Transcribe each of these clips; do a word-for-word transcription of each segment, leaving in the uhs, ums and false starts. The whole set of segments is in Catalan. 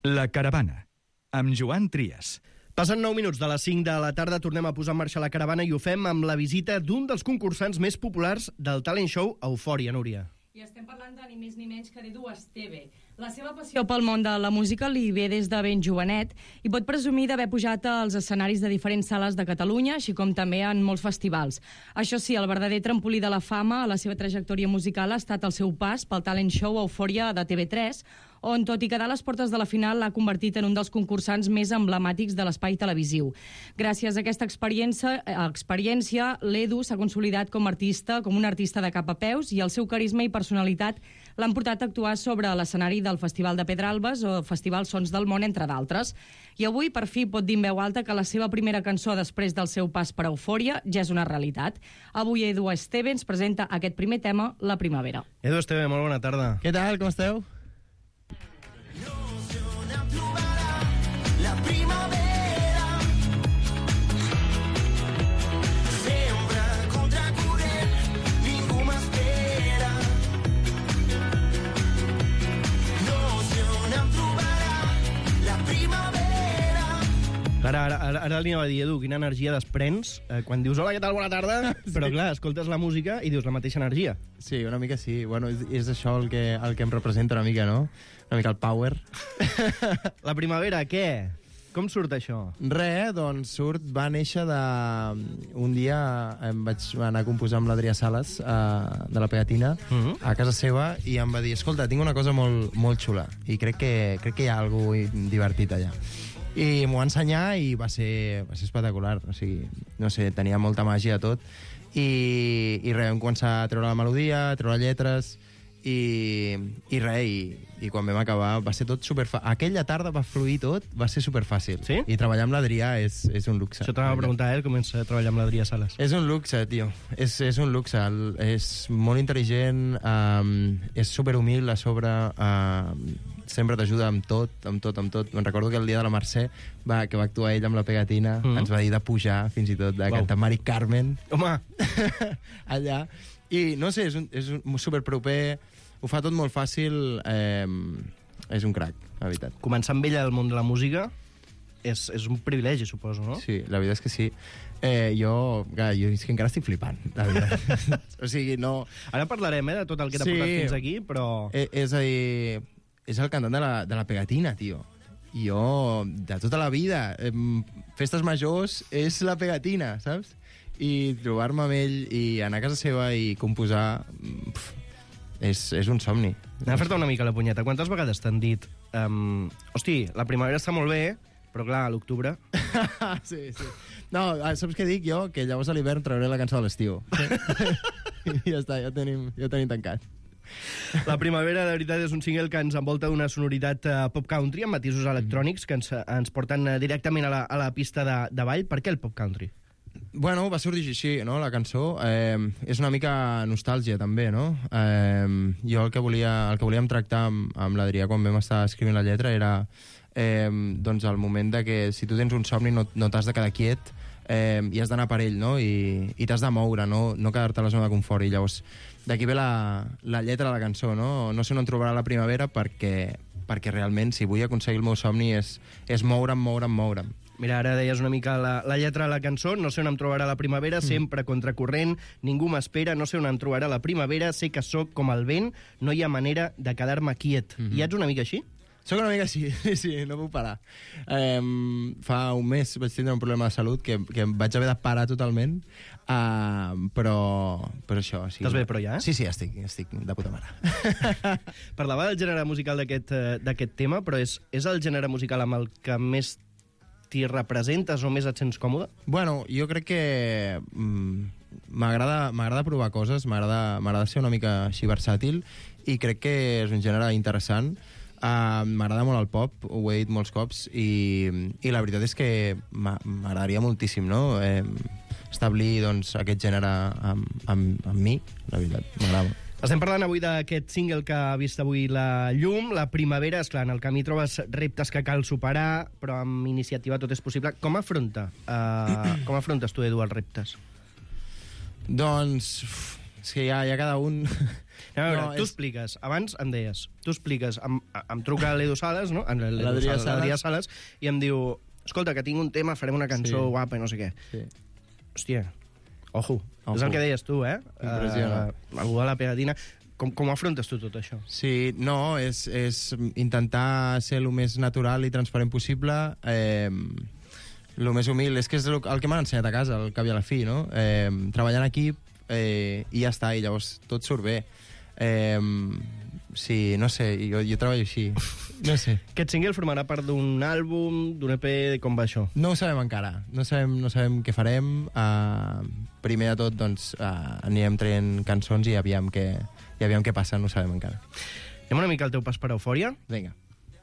La Caravana, amb Joan Trias. Passen nou minuts de les cinc de la tarda, tornem a posar en marxa la caravana i ho fem amb la visita d'un dels concursants més populars del talent show Eufòria, Núria. I estem parlant de ni més ni menys que d'Edu Esteve. La seva passió pel món de la música li ve des de ben jovenet i pot presumir d'haver pujat als escenaris de diferents sales de Catalunya, així com també en molts festivals. Això sí, el verdader trampolí de la fama a la seva trajectòria musical ha estat el seu pas pel talent show Eufòria de T V tres, on, tot i quedar a les portes de la final, l'ha convertit en un dels concursants més emblemàtics de l'espai televisiu. Gràcies a aquesta experiència, experiència l'Edu s'ha consolidat com a artista, com un artista de cap a peus, i el seu carisma i personalitat l'han portat a actuar sobre l'escenari del Festival de Pedralbes o Festival Sons del Món, entre d'altres. I avui, per fi, pot dir en veu alta que la seva primera cançó després del seu pas per Eufòria ja és una realitat. Avui Edu Esteve ens presenta aquest primer tema, La Primavera. Edu Esteve, molt bona tarda. Què tal, com esteu? La primavera sembra contracorrent, ningú m'espera. No sé on em trobarà la primavera. Ara, ara, ara, ara li anava a dir, Edu, quina energia desprens eh, quan dius hola, què tal, bona tarda, sí. Però clar, escoltes la música i dius la mateixa energia. Sí, una mica sí. Bueno, és, és això el que, el que em representa una mica, no? Una mica el power. La primavera, què? Com surt això? Re, doncs surt, va néixer de... Un dia em vaig anar a composar amb l'Adrià Sales, uh, de la Pegatina, uh -huh. a casa seva, i em va dir, escolta, tinc una cosa molt, molt xula, i crec que, crec que hi ha alguna cosa divertit allà. I m'ho va ensenyar i va ser, va ser espectacular. O sigui, no sé, tenia molta màgia tot. I, i res, vam començar a treure la melodia, a treure lletres, i, i res, i, i quan vam acabar va ser tot superfàcil. Aquella tarda va fluir tot, va ser superfàcil. Sí? I treballar amb l'Adrià és, és un luxe. Això t'anava a preguntar, eh, comença a treballar amb l'Adrià Sales. És un luxe, tio. És, és un luxe. El, és molt intel·ligent, um, és superhumil a sobre, uh, sempre t'ajuda amb tot, amb tot, amb tot. Me'n recordo que el dia de la Mercè, va, que va actuar ell amb la Pegatina, mm. ens va dir de pujar, fins i tot, de wow. cantar Mari Carmen. Home! Allà. I, no sé, és, un, és un superproper, ho fa tot molt fàcil, eh, és un crac, la veritat. Començar amb ella al món de la música és, és un privilegi, suposo, no? Sí, la veritat és que sí. Eh, jo, clar, jo és que encara estic flipant, la veritat. O sigui, no... Ara parlarem, eh, de tot el que t'ha Sí. portat fins aquí, però... Eh, és a dir, és el cantant de la, de la Pegatina, tio. I jo, de tota la vida, eh, festes majors és la Pegatina, saps? I trobar-me amb ell i anar a casa seva i composar, pf, és, és un somni. Anem a fer-te una mica la punyeta. Quantes vegades t'han dit um, hosti, la primavera està molt bé, però clar, a l'octubre... Sí, sí. No, saps què dic jo? Que llavors a l'hivern trauré la cançó de l'estiu. I ja està, ja ho tenim, ja ho tenim tancat. La primavera, de veritat, és un single que ens envolta d'una sonoritat uh, pop country amb matisos electrònics que ens, ens porten uh, directament a la, a la pista de, de ball. Per què el pop country? Bueno, va sorgir així, no?, la cançó. Eh, és una mica nostàlgia, també, no? Eh, jo el que, volia, el que volíem tractar amb, amb l'Adrià quan vam estar escrivint la lletra era eh, doncs el moment de que si tu tens un somni no, no t'has de quedar quiet eh, i has d'anar per ell, no? I, i t'has de moure, no, no quedar-te a la zona de confort. I llavors d'aquí ve la, la lletra de la cançó, no? No sé on em trobarà la primavera perquè, perquè realment si vull aconseguir el meu somni és, és moure'm, moure'm, moure'm. Mira, ara deies una mica la, la lletra de la cançó, no sé on em trobarà la primavera, mm. sempre contracorrent, ningú m'espera, no sé on em trobarà la primavera, sé que sóc com el vent, no hi ha manera de quedar-me quiet. Mm -hmm. I ets una mica així? Soc una mica així, sí, sí, no puc parar. Eh, fa un mes vaig tindre un problema de salut que, que vaig haver de parar totalment, uh, però, però això... Sí. Estàs bé, però ja? Eh? Sí, sí, estic, estic de puta mare. Parlava del gènere musical d'aquest tema, però és, és el gènere musical amb el que més t'hi representes o més et sents còmode? Bueno, jo crec que m'agrada m'agrada provar coses, m'agrada ser una mica així versàtil i crec que és un gènere interessant. Uh, m'agrada molt el pop, ho he dit molts cops, i, i la veritat és que m'agradaria moltíssim, no?, eh, establir doncs, aquest gènere amb, amb, amb mi, la veritat, m'agrada. Estem parlant avui d'aquest single que ha vist avui la llum, la primavera. Esclar, en el camí trobes reptes que cal superar, però amb iniciativa tot és possible. Com afronta, uh, com afrontes tu, Edu, els reptes? Doncs, És que ja, ja cada un... A veure, No, tu és- expliques, abans em deies, tu expliques, em, em truca l'Edu Sales, no? En l'Edu L'Adrià Sales, l'Adrià Sales, i em diu, escolta, que tinc un tema, farem una cançó Sí. guapa i no sé què. Sí. Hòstia, ojo, Ojo. és el que deies tu, eh? Impressiona. Uh, algú de la pegatina. Com, com afrontes tu tot això? Sí, no, és, és intentar ser el més natural i transparent possible, eh, el més humil. És que és el, el que m'han ensenyat a casa, al cap i a la fi, no? Eh, treballar en equip eh, i ja està, i llavors tot surt bé. Eh, sí, no sé, jo, jo treballo així. No sé. Aquest single formarà part d'un àlbum, d'un E P, com va això? No ho sabem encara. No sabem, no sabem què farem. Uh, primer de tot, doncs, uh, anirem traient cançons i aviam què, i aviam què passa, no ho sabem encara. Anem una mica al teu pas per Eufòria? Vinga.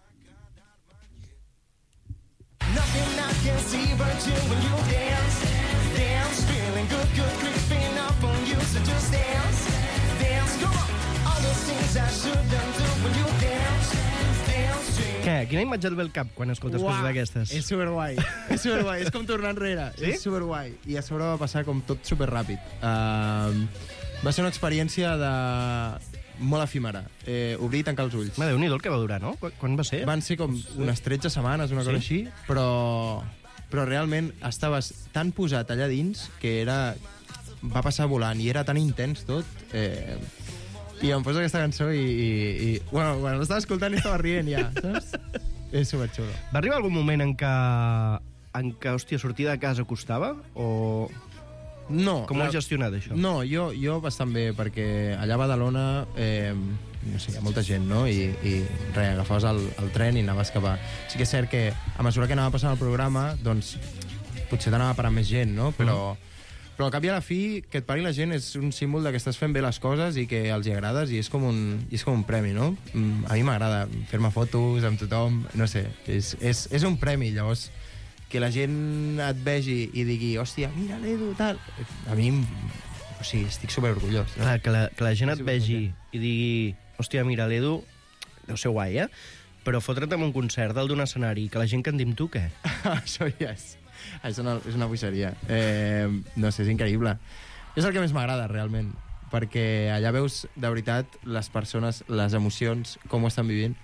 Nothing I can see but you when you dance. Dance, feeling good, good, creeping up on you. So just dance, dance, come on. All those things I shouldn't do when you dance, dance. Sing. Què? Quina imatge et ve al cap quan escoltes Uah, coses d'aquestes? És superguai, és superguai, és com tornar enrere. Sí? És superguai. I a sobre va passar com tot superràpid. Uh, va ser una experiència de molt efímera. Eh, obrir i tancar els ulls. Ma, Déu-n'hi-do el que va durar, no? Quan, quan va ser? Van ser com unes tretze setmanes, una cosa així, però, però realment estaves tan posat allà dins que era... va passar volant i era tan intens tot. Eh, I em poso aquesta cançó i... i, i bueno, quan l'estava escoltant estava rient ja, saps? És superxulo. Va arribar algun moment en què, en què, hòstia, sortir de casa costava? O No. com ho la- has gestionat, això? No, jo, jo bastant bé, perquè allà a Badalona, eh, no sé, hi ha molta gent, no? I, i res, agafaves el, el tren i anaves cap a... Sí que és cert que a mesura que anava passant el programa, doncs potser t'anava parant més gent, no? Però, mm. però al cap i a la fi, que et pari la gent és un símbol de que estàs fent bé les coses i que els hi agrades i és com un, i és com un premi, no? Mm, A mi m'agrada fer-me fotos amb tothom, no sé, és, és, és un premi, llavors que la gent et vegi i digui, hòstia, mira l'Edu, tal... A mi, o sigui, estic superorgullós. No? Clar, que la, que la gent et Sí, vegi i digui, hòstia, mira, l'Edu, deu ser guai, eh? Però fotre't en un concert dalt d'un escenari i que la gent canti amb tu, què? Això ja és... És una, és una boixeria. Eh, no sé, és increïble. És el que més m'agrada, realment, perquè allà veus, de veritat, les persones, les emocions, com ho estan vivint,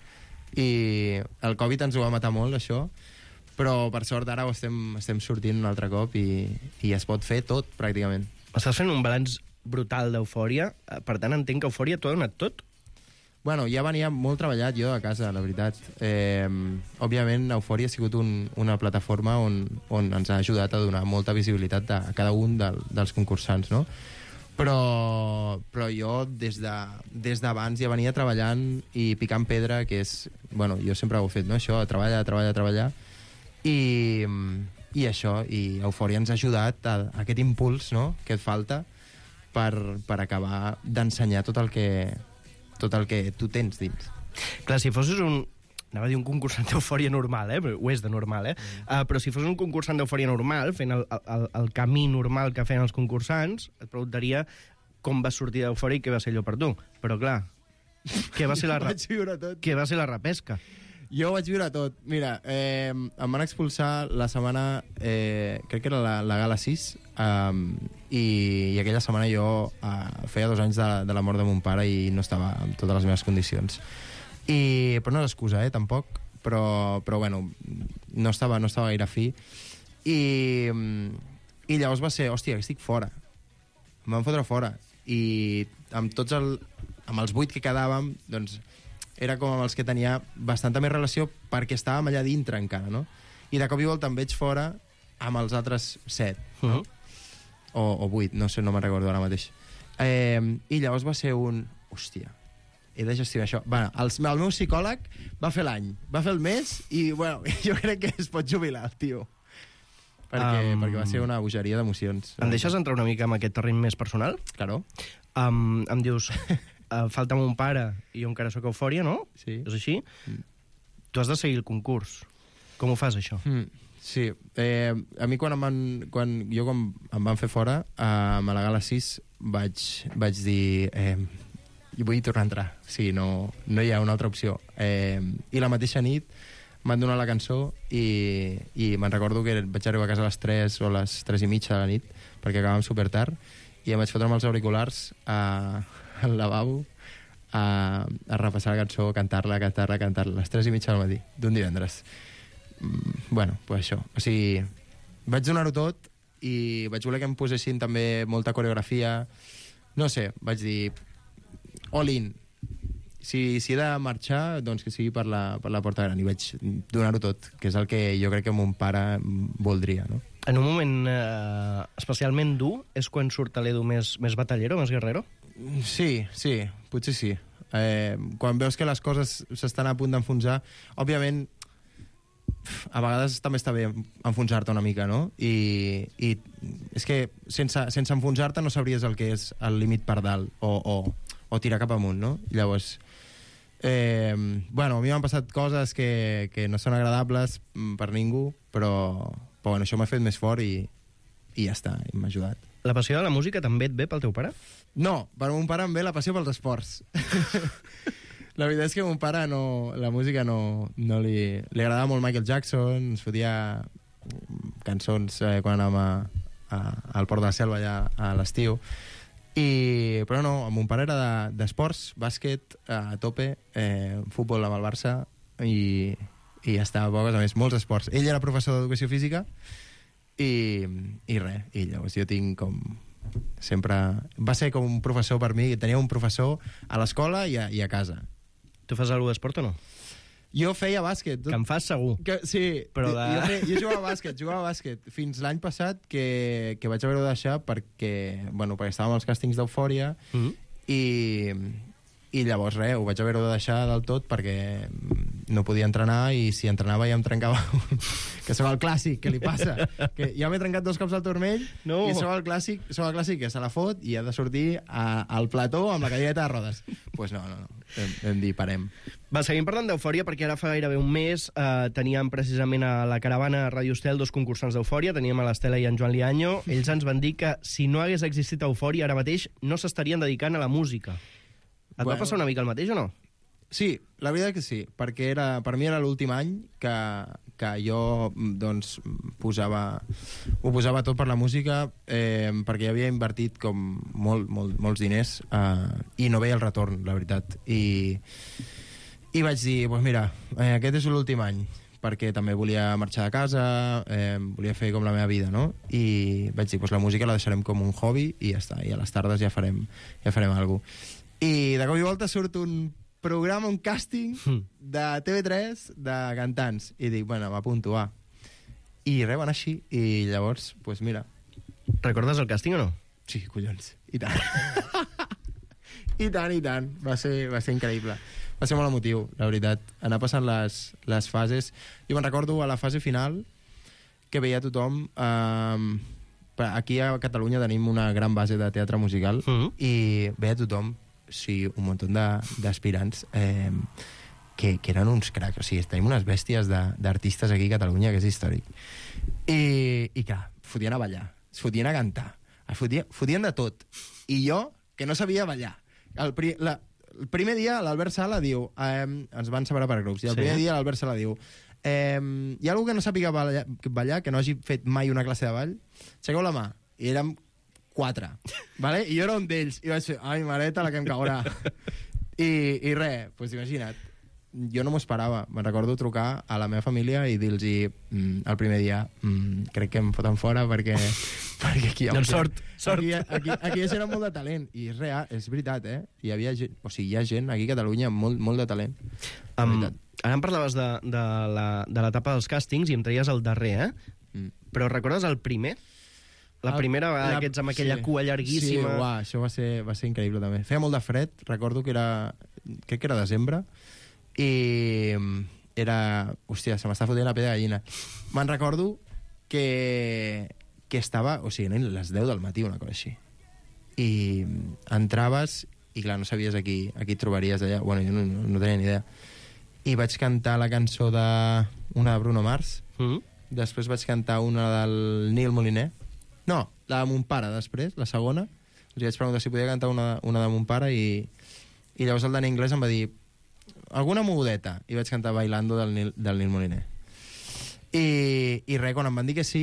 i el Covid ens ho va matar molt, això, però per sort ara ho estem, estem sortint un altre cop i, i es pot fer tot, pràcticament. Estàs fent un balanç brutal d'Eufòria, eh, per tant entenc que Eufòria t'ho ha donat tot? Bueno, ja venia molt treballat jo a casa, la veritat. Eh, òbviament, Eufòria ha sigut un, una plataforma on, on ens ha ajudat a donar molta visibilitat a cada un del, dels concursants, no? Però, però jo des de, des d'abans ja venia treballant i picant pedra, que és... Bueno, jo sempre ho he fet, no? Això, treballar, treballar, treballar. I, i això, i Eufòria ens ha ajudat a, a aquest impuls, no?, que et falta per, per acabar d'ensenyar tot el que tot el que tu tens dins. Clar, si fossis un... Anava a dir un concursant d'Eufòria normal, eh? Però ho és de normal, eh? Mm. Uh, però si fos un concursant d'Eufòria normal, fent el, el, el camí normal que feien els concursants, et preguntaria com vas sortir d'Eufòria i què va ser allò per tu. Però, clar, què va ser la, ra... Vaig viure tot. què va ser la repesca? Jo ho vaig viure tot. Mira, eh, em van expulsar la setmana, eh, crec que era la, la gala sis, um, i, i aquella setmana jo uh, feia dos anys de, de la mort de mon pare i no estava en totes les meves condicions. I, però no és excusa, eh, tampoc, però, però bueno, no estava, no estava gaire fi. I, i llavors va ser, hòstia, estic fora. Em van fotre fora. I amb tots el, amb els vuit que quedàvem, doncs, era com amb els que tenia bastanta més relació perquè estàvem allà dintre encara, no? I de cop i volta em veig fora amb els altres set, no? Uh-huh. O, o vuit, no sé, no me'n recordo ara mateix. Eh, I llavors va ser un... Hòstia, he de gestionar això. Bueno, el, el meu psicòleg va fer l'any, va fer el mes i, bueno, jo crec que es pot jubilar, el tio. Perquè, Um, perquè va ser una bogeria d'emocions. Em deixes entrar una mica en aquest terreny més personal? Claro. Um, em dius, uh, falta mon pare i jo encara sóc Eufòria, no? Sí. És així? Mm. Tu has de seguir el concurs. Com ho fas, això? Mm, sí. Eh, a mi quan em van, quan, jo quan em van fer fora, eh, a la gala sis vaig, vaig dir... Eh, vull tornar a entrar. Sí, no, no hi ha una altra opció. Eh, I la mateixa nit m'han donat la cançó i, i me'n recordo que vaig arribar a casa a les tres o a les tres i mitja de la nit, perquè acabàvem super tard, i em vaig fotre amb els auriculars a, al lavabo a, a repassar la cançó, cantar-la, cantar-la, cantar-la, a les tres i mitja del matí, d'un divendres. Mm, bueno, pues això. O sigui, vaig donar-ho tot i vaig voler que em posessin també molta coreografia. No sé, vaig dir all in. Si, si he de marxar, doncs que sigui per la, per la porta gran. I vaig donar-ho tot, que és el que jo crec que mon pare voldria, no? En un moment eh, especialment dur és quan surt l'Edu més, més batallero, més guerrero? Sí, sí, potser sí. Eh, quan veus que les coses s'estan a punt d'enfonsar, òbviament, a vegades també està bé enfonsar-te una mica, no? I, i és que sense, sense enfonsar-te no sabries el que és el límit per dalt o, o, o tirar cap amunt, no? Llavors, eh, bueno, a mi m'han passat coses que, que no són agradables per ningú, però, però bueno, això m'ha fet més fort i, i ja està, i m'ha ajudat. La passió de la música també et ve pel teu pare? No, per mon pare em ve la passió pels esports. La veritat és que mon pare no, la música no, no li... Li agradava molt Michael Jackson, ens fotia cançons eh, quan anàvem a, a, al Port de la Selva allà a l'estiu. I, però no, mon pare era d'esports, de, bàsquet, a tope, eh, futbol amb el Barça i, i ja està, poques, a més, molts esports. Ell era professor d'educació física i, i res, i llavors jo tinc com... sempre... Va ser com un professor per mi, tenia un professor a l'escola i, i a casa. Tu fas alguna d'esport o no? Jo feia bàsquet. Tot... Que en fas segur. Que, sí, però de... jo, feia, jo jugava a bàsquet, jugava a bàsquet fins l'any passat que, que vaig haver de deixar perquè, bueno, perquè estàvem als càstings d'Eufòria mm-hmm. i, i llavors res, ho vaig haver de deixar del tot perquè no podia entrenar i si entrenava ja em trencava que sóc el clàssic, que li passa que ja m'he trencat dos cops al turmell no. i sóc el clàssic, sóc el clàssic que se la fot i ha de sortir a, al plató amb la cadireta de rodes. Doncs pues no, no, no. Vam, vam dir, parem. Va, seguim parlant d'Eufòria perquè ara fa gairebé un mes eh, teníem precisament a la caravana Radio Estel dos concursants d'Eufòria, teníem a l'Estela i en Joan Liaño. Ells ens van dir que si no hagués existit Eufòria ara mateix no s'estarien dedicant a la música. Et bueno. va passar una mica el mateix o no? Sí, la veritat que sí, perquè era, per mi era l'últim any que, que jo doncs, posava, ho posava tot per la música eh, perquè havia invertit com molt, molt, molts diners eh, i no veia el retorn, la veritat. I, i vaig dir, doncs mira, eh, aquest és l'últim any, perquè també volia marxar de casa, eh, volia fer com la meva vida, no? I vaig dir, doncs la música la deixarem com un hobby i ja està, i a les tardes ja farem, ja farem alguna cosa. I de cop i volta surt un programa, un càsting de T V tres de cantants. I dic, bueno, m'apunto, va. I res, van així. I llavors, doncs pues mira. Recordes el càsting o no? Sí, collons. I tant. I tant, i tant. Va ser, va ser increïble. Va ser molt emotiu, la veritat. Anar passant les, les fases. Jo me'n recordo a la fase final que veia tothom... Eh, aquí a Catalunya tenim una gran base de teatre musical mm-hmm. i veia tothom sí, un munt d'aspirants eh, que, que eren uns cracs. O sigui, tenim unes bèsties d'artistes aquí a Catalunya que és històric. I, i clar, fotien a ballar, es fotien a cantar, es fotien, fotien de tot. I jo, que no sabia ballar. El, pri, la, el primer dia l'Albert Sala diu... Eh, ens van separar per grups. I el sí. primer dia l'Albert Sala diu... Eh, hi ha algú que no sàpiga ballar, ballar, que no hagi fet mai una classe de ball? Aixequeu la mà. I érem quatre, vale? I jo era un d'ells, i vaig fer, ai, mareta, la que em caurà. I, i res, doncs pues, imagina't, jo no m'ho esperava. Me'n recordo trucar a la meva família i dir-los mm, el primer dia, mm, crec que em foten fora perquè, perquè aquí hi ha... No, sort, sort. Aquí, aquí, aquí hi ha gent amb molt de talent, i és real, és veritat, eh? Hi havia gent, o sigui, hi ha gent aquí a Catalunya amb molt, molt de talent. Um, ara em parlaves de, de l'etapa de dels càstings i em traies el darrer, eh? Mm. Però recordes el primer? La primera vegada que ets amb aquella sí, cua llarguíssima... Sí, uah, això va ser, va ser increïble, també. Feia molt de fred, recordo que era... Crec que era desembre, i era... Hòstia, se m'està fotent la pell de gallina. Me'n recordo que, que estava... O sigui, eren les deu del matí, una cosa així. I entraves, i clar, no sabies a qui, a qui trobaries allà. Bueno, jo no, no, no tenia ni idea. I vaig cantar la cançó de... una de Bruno Mars. Mm-hmm. Després vaig cantar una del Nil Moliner. No, la de mon pare, després, la segona. Els vaig preguntar si podia cantar una, una de mon pare i, i llavors el Dani Anglès em va dir alguna mogudeta, i vaig cantar Bailando del Nil, del Nil Moliner. I, i res, quan em van dir que sí,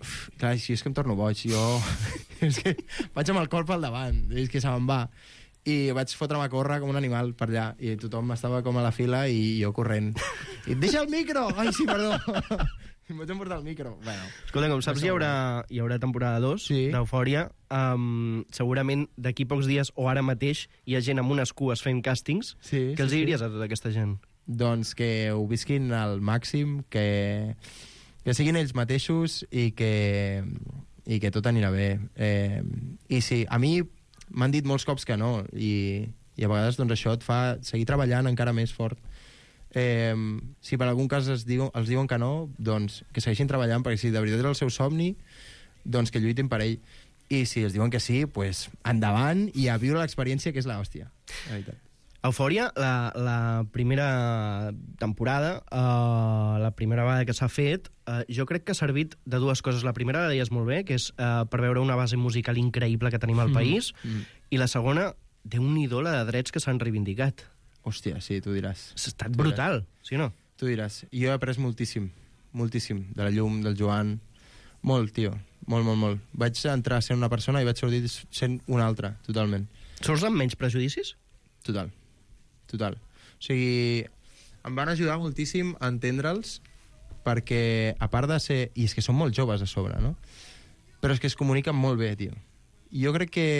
Uf, clar, si és que em torno boig, jo... és que vaig amb el cor pel davant, és que se me'n va. I vaig fotre'm a córrer com un animal per allà, i tothom estava com a la fila i jo corrent. I deixa el micro! Ai, sí, perdó. Em vaig emportar el micro. Bueno, escolta, com saps, hi haurà, hi haurà temporada dos sí. d'Eufòria. Um, segurament d'aquí pocs dies o ara mateix hi ha gent amb unes cues fent càstings. Sí, Què els sí, diries sí. a tota aquesta gent? Doncs que ho visquin al màxim, que, que siguin ells mateixos i que, i que tot anirà bé. Eh, I sí, a mi m'han dit molts cops que no, i, i a vegades doncs, això et fa seguir treballant encara més fort. Eh, si per algun cas es diu, els diuen que no, doncs que segueixin treballant, perquè si de veritat és el seu somni, doncs que lluitin per ell. I si els diuen que sí, pues, endavant i a viure l'experiència, que és l'hòstia, la veritat. Eufòria, la, la primera temporada, uh, la primera vegada que s'ha fet, uh, jo crec que ha servit de dues coses. La primera la deies molt bé, que és uh, per veure una base musical increïble que tenim al mm. país, mm. i la segona, déu-n'hi-do la de drets que s'han reivindicat. Hòstia, sí, tu diràs. Ha estat brutal, sí o no? Tu diràs. Jo he après moltíssim, moltíssim, de la Llum, del Joan. Molt, tio, molt, molt, molt. Vaig entrar sent una persona i vaig sortir sent una altra, totalment. Surts amb menys prejudicis? Total, total. O sigui, em van ajudar moltíssim a entendre'ls, perquè, a part de ser... I és que són molt joves a sobre, no? Però és que es comuniquen molt bé, tio. Jo crec que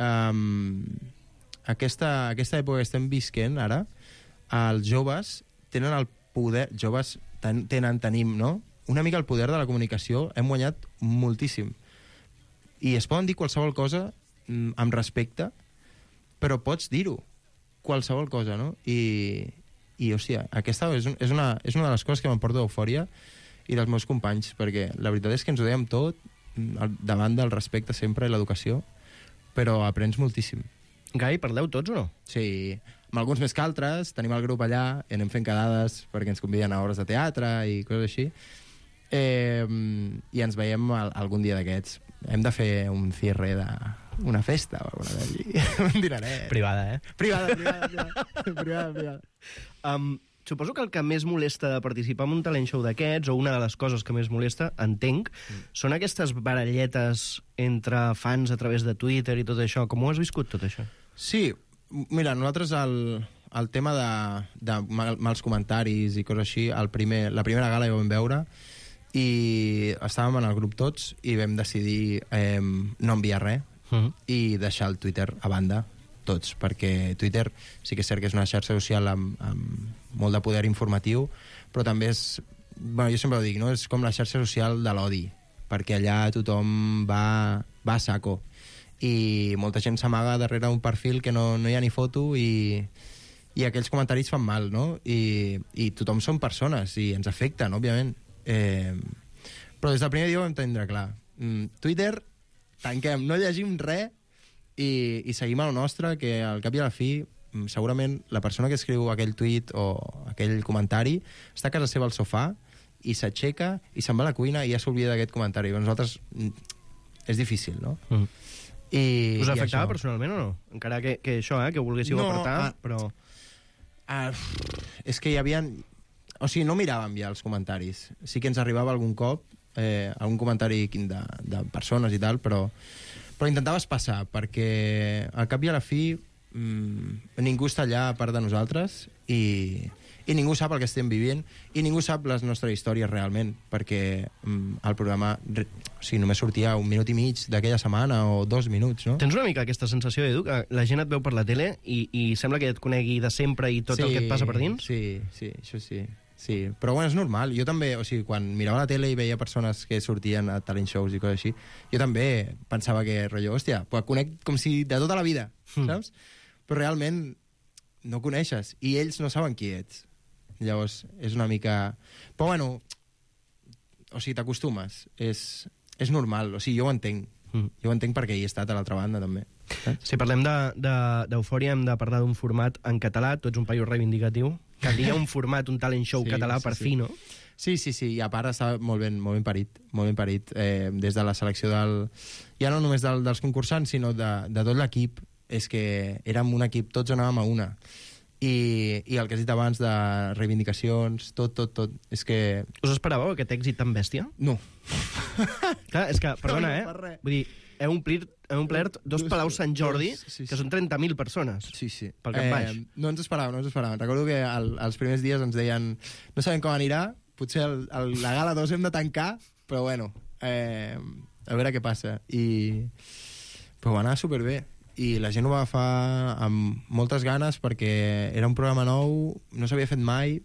um, aquesta, aquesta època que estem visquent ara, els joves tenen el poder... Joves ten, tenen, tenim, no? Una mica el poder de la comunicació. Hem guanyat moltíssim. I es poden dir qualsevol cosa mm, amb respecte, però pots dir-ho. Qualsevol cosa, no? I, i hòstia, aquesta és, un, és, una, és una de les coses que m'emporto d'Eufòria i dels meus companys, perquè la veritat és que ens ho dèiem tot davant del respecte sempre i l'educació, però aprens moltíssim. Gai, parleu tots o no? Sí, amb alguns més que altres, tenim el grup allà, i anem fent quedades perquè ens conviden a obres de teatre i coses així, eh, i ens veiem algun dia d'aquests. Hem de fer un cierre de... una festa o alguna cosa. Un dinaret. Privada, eh? Privada, privada, privada. privada, privada. Um, suposo que el que més molesta de participar en un talent show d'aquests, o una de les coses que més molesta, entenc, mm. són aquestes baralletes entre fans a través de Twitter i tot això. Com ho has viscut, tot això? Sí, mira, nosaltres el, el tema de, de mal, mals comentaris i coses així, el primer, la primera gala ja ho vam veure, i estàvem en el grup tots i vam decidir eh, no enviar res, Uh-huh. i deixar el Twitter a banda, tots, perquè Twitter sí que és cert que és una xarxa social amb, amb molt de poder informatiu, però també és, bueno, jo sempre ho dic, no? És com la xarxa social de l'odi, perquè allà tothom va, va a saco, i molta gent s'amaga darrere un perfil que no, no hi ha ni foto, i, i aquells comentaris fan mal, no? I, i tothom són persones, i ens afecten, òbviament. Eh, però des del primer dia ho vam tindre clar. Mm, Twitter... tanquem, no llegim res i, i seguim el nostre, que al cap i a la fi segurament la persona que escriu aquell tuit o aquell comentari està a casa seva al sofà i s'aixeca i se'n va a la cuina i ja s'oblida d'aquest comentari. Per nosaltres és difícil, no? Mm. I, Us i afectava això... personalment o no? Encara que, que això, eh, que ho volguéssiu no, apartar, ah, però... Ah, és que hi havia... O sigui, no miràvem ja els comentaris. Sí que ens arribava algun cop eh, algun comentari de, de persones i tal, però, però intentaves passar, perquè al cap i a la fi mmm, ningú està allà a part de nosaltres i, i ningú sap el que estem vivint i ningú sap les nostres històries realment, perquè mmm, el programa o sigui, només sortia un minut i mig d'aquella setmana o dos minuts, no? Tens una mica aquesta sensació, Edu, que la gent et veu per la tele i, i sembla que et conegui de sempre i tot sí, el que et passa per dins? Sí, sí, això sí. Sí, però bueno, és normal. Jo també, o sigui, quan mirava la tele i veia persones que sortien a talent shows i coses així, jo també pensava que, rotllo, hòstia, pues conec com si de tota la vida, mm. saps? Però realment no coneixes i ells no saben qui ets. Llavors, és una mica... Però bueno, o sigui, t'acostumes. És, és normal, o sigui, jo ho entenc. Mm. Jo ho entenc perquè hi he estat a l'altra banda, també. Saps? Si parlem d'Eufòria, de, de, hem de parlar d'un format en català. Tu ets un paio reivindicatiu. Caldria un format, un talent show sí, català, per sí, fi, no? Sí, sí, sí, i a part està molt ben, molt ben parit, molt ben parit, eh, des de la selecció del... Ja no només del, dels concursants, sinó de, de tot l'equip. És que érem un equip, tots anàvem a una. I, i el que has dit abans de reivindicacions, tot, tot, tot, és que... Us esperàveu aquest èxit tan bèstia? No. Clar, és que, perdona, No, no eh? fa res. Vull dir, heu omplert, heu omplert dos Dos- Palaus Sant Jordi, dos, sí, sí. que són trenta mil persones. Sí, sí. Pel Cap Baix. No ens esperàvem, no ens esperàvem. Recordo que al, als primers dies ens deien no sabem com anirà, potser el, el, la gala dos hem de tancar, però bueno, eh, a veure què passa. I... Però va anar superbé. I la gent ho va agafar amb moltes ganes perquè era un programa nou, no s'havia fet mai,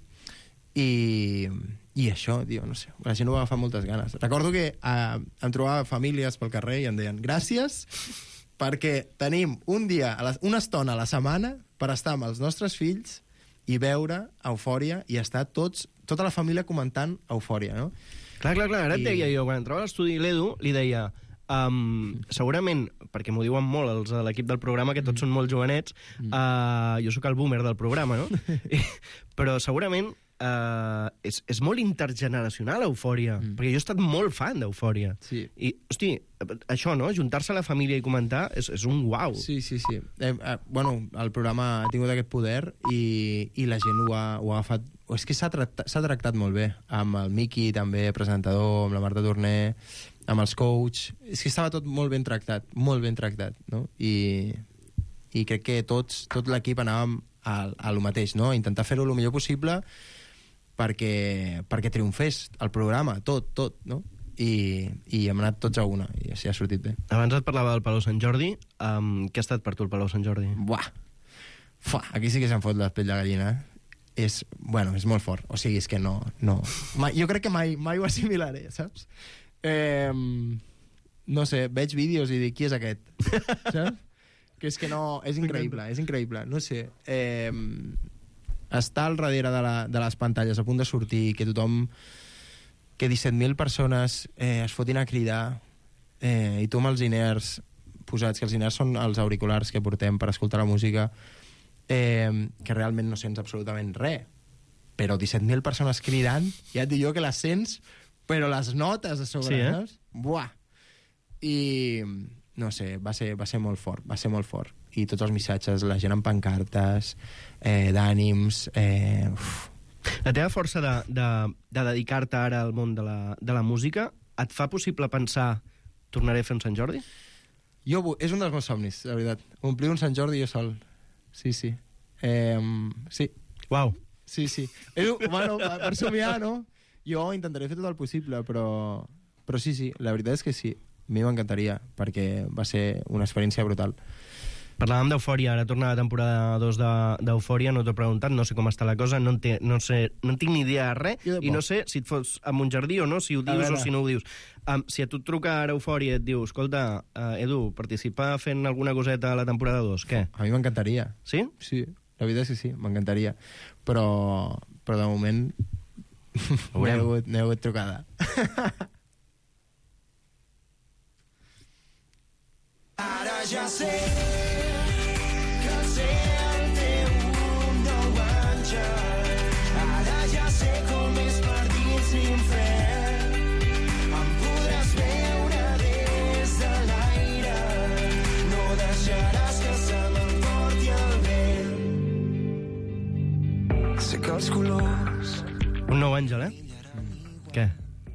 i, i això, tio, no sé, la gent ho va agafar amb moltes ganes. Recordo que eh, em trobava famílies pel carrer i em deien gràcies perquè tenim un dia, a la, una estona a la setmana per estar amb els nostres fills i veure Eufòria i estar tots, tota la família comentant Eufòria, no? Clar, clar, clar. Ara et I- deia jo, quan entrava a l'estudi l'Edu, li deia... Um, segurament, perquè m'ho diuen molt els de l'equip del programa, que tots són molt jovenets, uh, jo sóc el boomer del programa, no? I, però segurament uh, és, és molt intergeneracional Eufòria, mm. perquè jo he estat molt fan d'Eufòria. Sí. I, hosti, això, no? Juntar-se a la família i comentar és, és un uau. Sí, sí, sí. Eh, eh, bueno, el programa ha tingut aquest poder i, i la gent ho ha, ho ha agafat... És que s'ha tractat, s'ha tractat molt bé, amb el Miqui, també, presentador, amb la Marta Torner, amb els coach... És que estava tot molt ben tractat, molt ben tractat, no? I, i crec que tots, tot l'equip anàvem a, a lo mateix, no? Intentar fer-ho el millor possible perquè, perquè triomfés el programa, tot, tot, no? I, i hem anat tots a una, i així ha sortit bé. Abans et parlava del Palau Sant Jordi. Um, què ha estat per tu el Palau Sant Jordi? Buah. Fua, aquí sí que se'n fot la pell de gallina, eh? És, bueno, és molt fort. O sigui, és que no... no. Mai, jo crec que mai, mai ho assimilaré, saps? Eh, no sé, veig vídeos i dic, qui és aquest? Saps? Que és que no... És increïble, és increïble. No sé. Eh, estar al darrere de, la, de les pantalles a punt de sortir, que tothom... Que disset mil persones eh, es fotin a cridar eh, i tu amb els iners posats, que els iners són els auriculars que portem per escoltar la música, eh, que realment no sents absolutament res, però disset mil persones cridant, ja et dic jo que les sents, però les notes a sobre, Sí, eh? saps? Buah! I no sé, va ser, va ser molt fort, va ser molt fort. I tots els missatges, la gent amb pancartes, eh, d'ànims... Eh, uf. La teva força de, de, de dedicar-te ara al món de la, de la música et fa possible pensar tornaré a fer un Sant Jordi? Jo, vu- és un dels meus somnis, la veritat. Omplir un Sant Jordi jo sol. Sí, sí. Eh, sí, Uau. sí, sí. És, un- bueno, per per somiar, no? Jo intentaré fer tot el possible, però, però sí, sí, la veritat és que sí. A mi m'encantaria, perquè va ser una experiència brutal. Parlàvem d'Eufòria, ara torna la temporada dos de- d'Eufòria, no t'ho he preguntat, no sé com està la cosa, no en, té, no sé, no en tinc ni idea de res, Jo tampoc. i no sé si et fots a Montjardí o no, si ho A dius veure. o si no ho dius. Um, si a tu et truca ara Eufòria i et diu, escolta, uh, Edu, participa fent alguna coseta a la temporada dos, què? A mi m'encantaria. Sí? Sí, la veritat és que sí, m'encantaria. Però, però de moment no he veurem. hagut, no he hagut trucada. Ara ja sé que el cel té un nou àngel. Ara ja sé com és per dins l'infern. Em podràs veure des de l'aire. No deixaràs que se m'emporti el vent. Sé que els colors... Un nou àngel, eh? Què?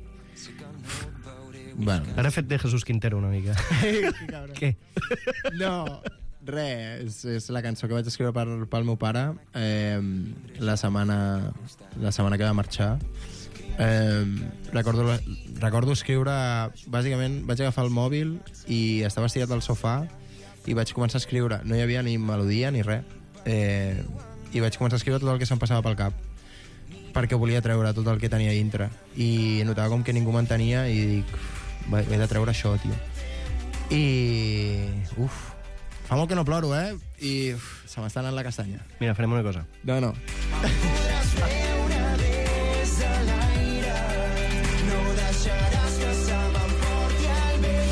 Bueno, Ara ha fet de Jesús Quintero una mica. Què? no, res, és, és la cançó que vaig escriure per, pel meu pare eh, la setmana la setmana que va marxar. Eh, recordo, recordo escriure, bàsicament vaig agafar el mòbil i estava estirat al sofà i vaig començar a escriure. No hi havia ni melodia ni res. Eh, I vaig començar a escriure tot el que se'm passava pel cap, perquè volia treure tot el que tenia dintre. I notava com que ningú m'entenia i dic, "Va, he de treure això, tio." I... Uf, fa molt que no ploro, eh? I uf, se m'està anant la castanya. Mira, farem una cosa. No, no. Podràs veure des de l'aire. No deixaràs que se m'emporti el vent.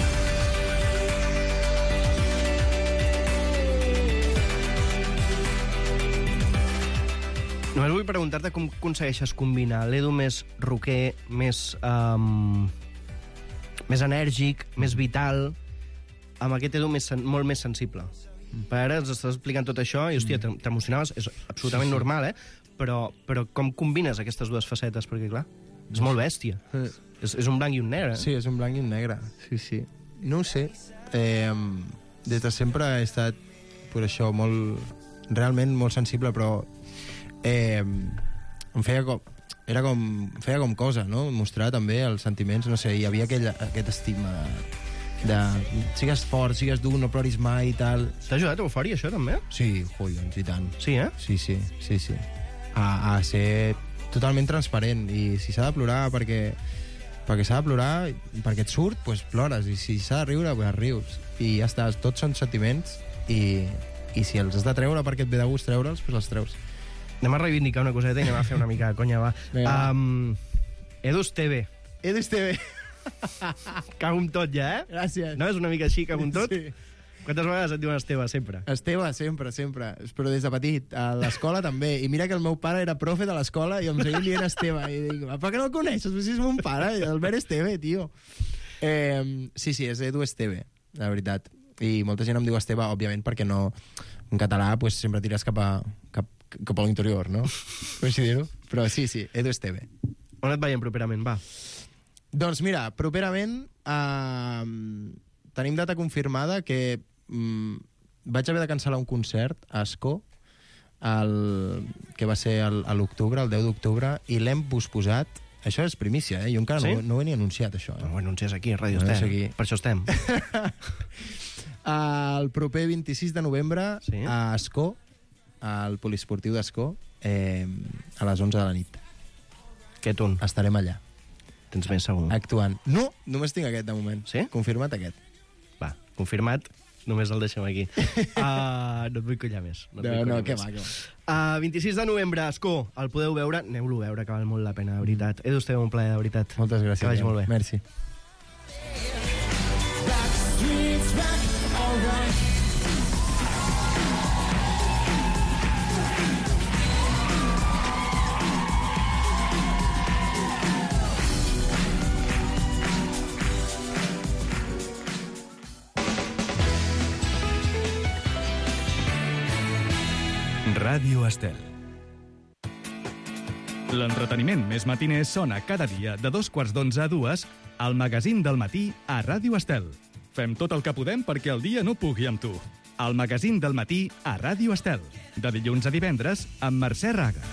Només vull preguntar-te com aconsegueixes combinar l'Edu més rocker, més, um, més enèrgic, més vital, amb aquest Edu més, sen- molt més sensible. Per ara ens estàs explicant tot això i, hòstia, t'em- t'emocionaves, és absolutament normal, eh? Però, però com combines aquestes dues facetes? Perquè, clar, és molt bèstia. Eh, És, és un blanc i un negre. Sí, és un blanc i un negre. Sí, sí. No ho sé. Eh, des de sempre he estat, per això, molt... realment molt sensible, però eh, em feia com... Era com... feia com cosa, no? Mostrar també els sentiments, no sé, hi havia aquell, aquest estigma de, de... Sigues fort, sigues dur, no ploris mai i tal. T'ha ajudat a Eufòria, això, també? Sí, collons, i tant. Sí, eh? Sí, sí, sí, sí. A, a ser totalment transparent, i si s'ha de plorar perquè, perquè s'ha de plorar, perquè et surt, doncs pues plores, i si s'ha de riure, doncs pues rius. I ja està, tots són sentiments, i, i si els has de treure perquè et ve de gust treure'ls, doncs pues els treus. Anem a reivindicar una coseta i anem a fer una mica de conya, va. Vinga. Um, Edu Esteve. Edu Esteve. Cago en tot, ja, eh? Gràcies. No, és una mica així, cago en tot? Sí. Quantes vegades et diuen Esteve, sempre? Esteve, sempre, sempre. Però des de petit. A l'escola també. I mira que el meu pare era profe de l'escola i em seguia dient Esteve. I dic, per què no el coneixes? Si és mon pare, Albert Esteve, tio. Eh, sí, sí, és Edu Esteve, la veritat. I molta gent em diu Esteve, òbviament, perquè no... En català, pues, sempre tires cap a, cap, cap a l'interior, no? Per així dir-ho. Però sí, sí, Edu Esteve. On et veiem properament, va? Doncs mira, properament eh, tenim data confirmada que mm, vaig haver de cancel·lar un concert a Ascó, el, que va ser el, a l'octubre, el deu d'octubre, i l'hem posposat. Això és primícia, eh? Jo encara sí? no, no ho he ni anunciat, això. Eh? No ho anuncies aquí, a Ràdio No, Estem. aquí. Per això estem. El proper vint-i-sis de novembre, sí? a Ascó, al poliesportiu d'Ascó, eh, a les onze de la nit. Què ton? Estarem allà. Tens més segur? Actuant. No, només tinc aquest de moment. Sí? Confirmat aquest. Va, confirmat. Només el deixem aquí. Uh, no et vull collar més. No, No, no, què va, què va. Uh, vint-i-sis de novembre, Ascó, el podeu veure. Aneu-lo a veure, que val molt la pena, de veritat. Edu, esteu un plaer, de veritat. Moltes gràcies. Que vagi molt bé. Merci. Ràdio Estel. L'entreteniment més matiner sona cada dia de dos quarts d'onze a dues al magazín del matí a Ràdio Estel. Fem tot el que podem perquè el dia no pugui amb tu. El magazín del matí a Ràdio Estel. De dilluns a divendres amb Mercè Raga.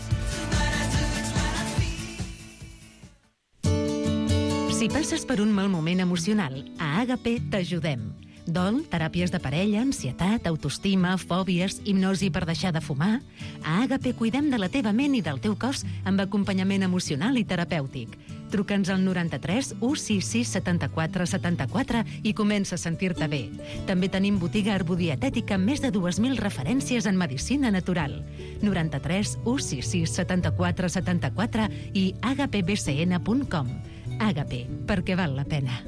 Si passes per un mal moment emocional, a Àgape t'ajudem. Dol, teràpies de parella, ansietat, autoestima, fòbies, hipnosi per deixar de fumar... A Àgape cuidem de la teva ment i del teu cos amb acompanyament emocional i terapèutic. Truca'ns al noranta-tres u seixanta sis setanta-quatre setanta-quatre i comença a sentir-te bé. També tenim botiga herbodietètica amb més de dues mil referències en medicina natural. noranta-tres u seixanta sis setanta-quatre setanta-quatre i agape b c n punt com. Àgape, perquè val la pena.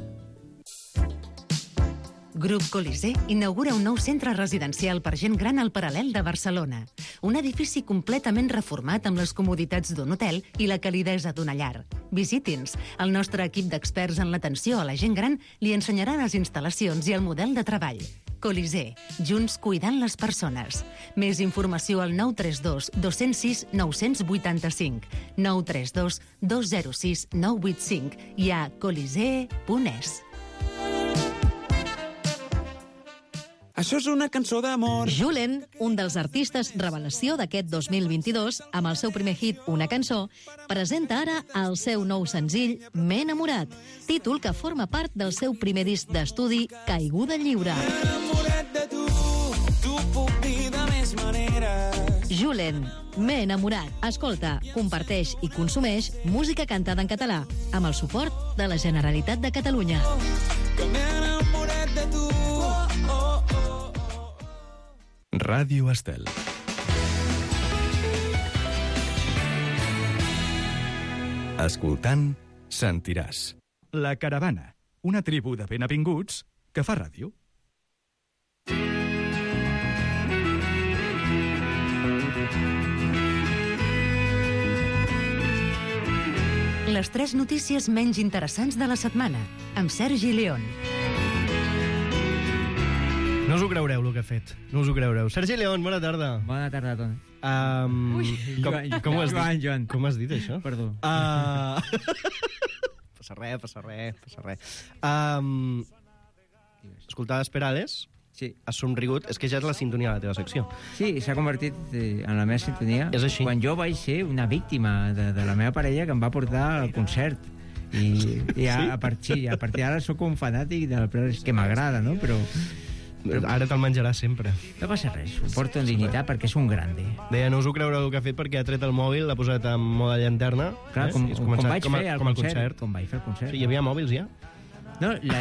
Grup Colisé inaugura un nou centre residencial per gent gran al Paral·lel de Barcelona. Un edifici completament reformat amb les comoditats d'un hotel i la calidesa d'una llar. Visiti'ns. El nostre equip d'experts en l'atenció a la gent gran li ensenyarà les instal·lacions i el model de treball. Colisé. Junts cuidant les persones. Més informació al nou tres dos dos zero sis nou vuit cinc, nou tres dos dos zero sis nou vuit cinc i a colisé punt es. Això és una cançó d'amor. Julen, un dels artistes revelació d'aquest dos mil vint-i-dos, amb el seu primer hit, Una cançó, presenta ara el seu nou senzill, M'he enamorat, títol que forma part del seu primer disc d'estudi, Caiguda lliure. Enamorat de tu, t'ho puc dir de més maneres. Julen, M'he enamorat. Escolta, comparteix i consumeix música cantada en català, amb el suport de la Generalitat de Catalunya. Que m'he enamorat de tu. Oh, oh, oh. Ràdio Estel. Escoltant, sentiràs. La Caravana, una tribu de ben avinguts que fa ràdio. Les tres notícies menys interessants de la setmana, amb Sergi León. No us ho creureu, el que he fet. No us ho creureu. Sergi León, bona tarda. Bona tarda a tots. Um, com, Joan, com ho has Joan, dit? Joan. Com has dit, això? Perdó. Uh... Passa res, passa res, passa res. Um, escoltaves Perales? Sí. Has somrigut? És que ja és la sintonia de la teva secció. Sí, s'ha convertit eh, en la meva sintonia. És així. Quan jo vaig ser una víctima de, de la meva parella que em va portar al concert. I, i a, Sí? a, partir, a partir d'ara sóc un fanàtic del Perales, que m'agrada, no? Però Ara te'l menjaràs sempre. no passa res, ho porto en dignitat perquè és un grande. Deia, no us ho creureu el que ha fet perquè ha tret el mòbil, l'ha posat en mode llanterna. Clar, eh? com, I has com començat vaig com a- fer al com al concert, com vaig fer el concert. Sí, hi havia mòbils ja? No, la,